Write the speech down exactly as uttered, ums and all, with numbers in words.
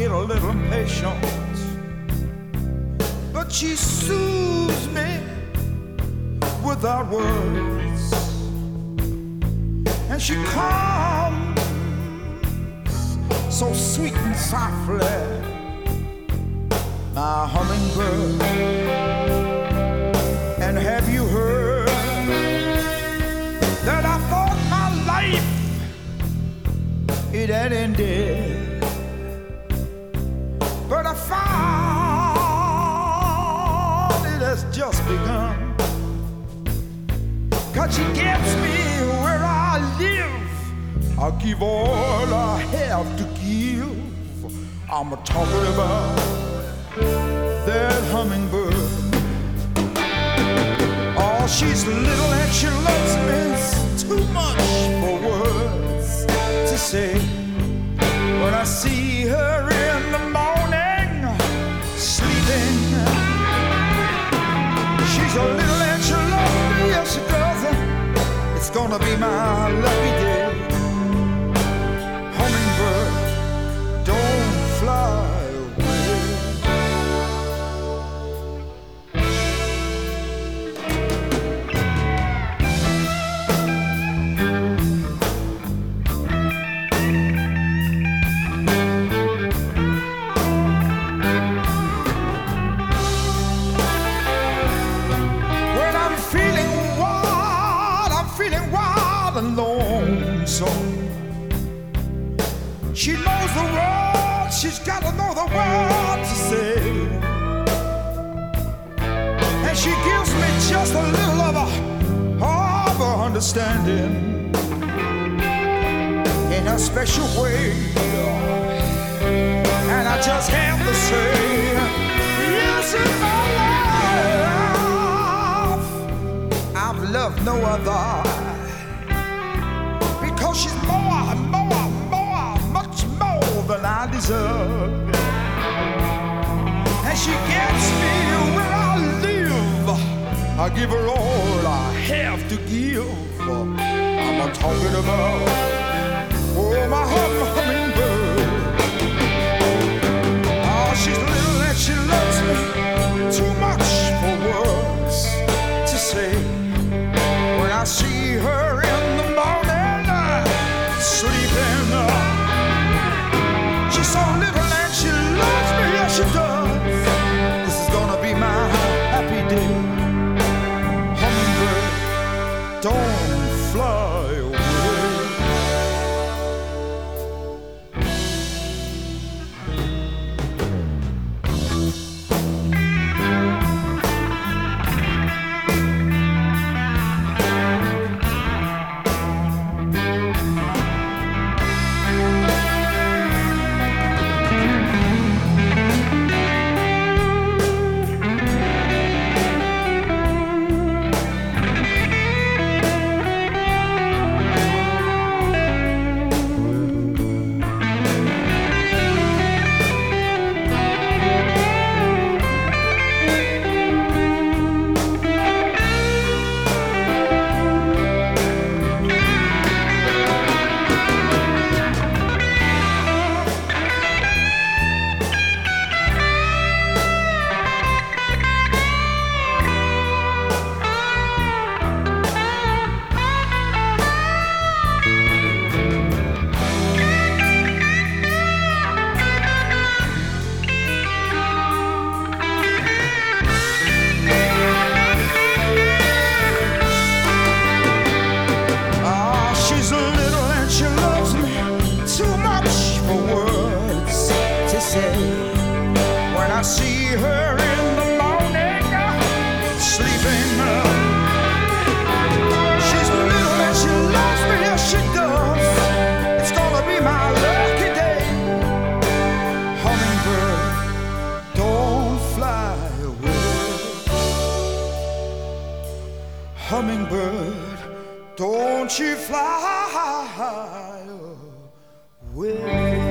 get a little impatient, but she soothes me without words, and she comes so sweet and softly, my hummingbird. And have you heard that I thought my life it had ended, but I found it has just begun. 'Cause she gets me where I live, I give all I have to give. I'm talking about that hummingbird. Oh, she's little and she loves me too much for words to say. When I see her in the morning sleeping, she's a little and she loves me, yes she does. It's gonna be my lucky day. Hummingbird, don't fly. Lonesome. She knows the words, she's got to know the words to say. And she gives me just a little of a of her understanding in a special way. And I just have to say, yes, in my life I've loved no other. Because she's more, more, more, much more than I deserve. And she gets me where I live. I give her all I have to give. I'm a talking about, oh, my hum hummingbird. Oh, she's little and she loves me too much for words to say. When I see her in the morning sleeping, she's so little and she loves me, yes she does. This is gonna be my happy day. Hummingbird, don't fly away. When I see her in the morning sleeping, she's little and she loves me, yes she does. It's gonna be my lucky day. Hummingbird, don't fly away. Hummingbird, don't you fly away.